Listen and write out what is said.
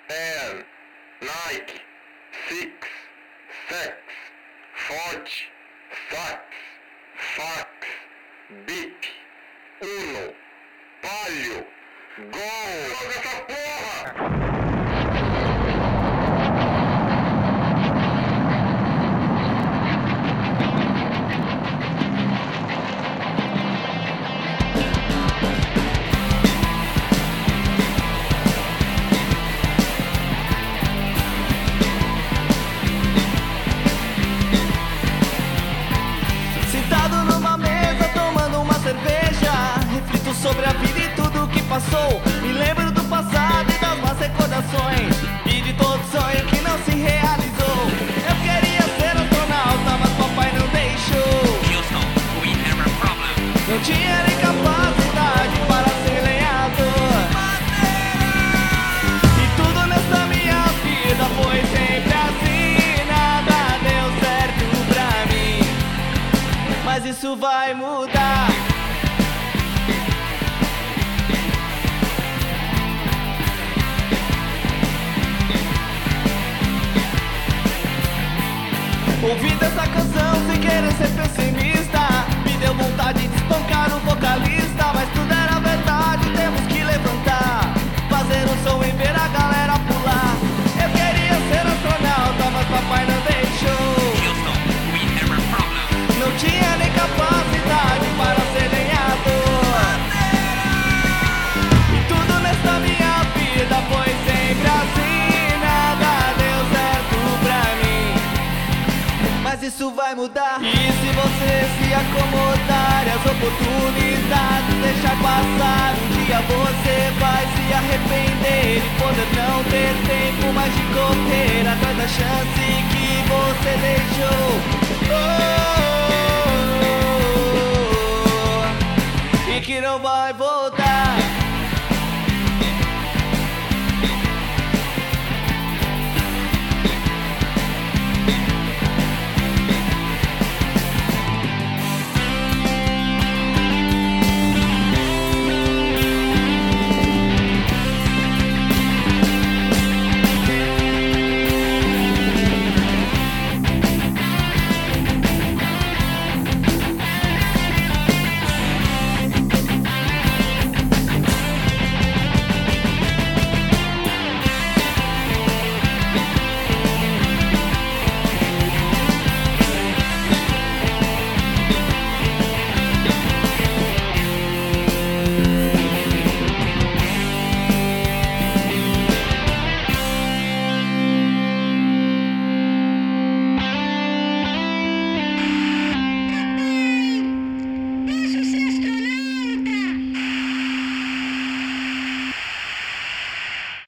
10, Nike, 6, sex, forte, sax, fax, bip, uno, palio, gol. Joga essa porra! Sobre a vida e tudo que passou, me lembro do passado e das más recordações e de todo sonho que não se realizou. Eu queria ser astronauta, mas papai não deixou. Não tinha nem capacidade para ser lenhador. E tudo nessa minha vida foi sempre assim, nada deu certo pra mim, mas isso vai mudar. Ouvindo essa canção sem querer ser pessimista, me deu vontade de espancar o vocalista. Mas tudo era verdade, temos que levantar, fazer um som e ver a galera pular. Eu queria ser astronauta, mas papai não deixou. Não tinha nem capacidade para ser lenhador. E tudo nessa minha vida foi sempre assim, nada deu certo pra mim, mas isso vai mudar. E se você se acomodar e as oportunidades deixar passar, um dia você vai se arrepender e poder não ter tempo mais de correr atrás da chance que você deixou. E que não vai voltar.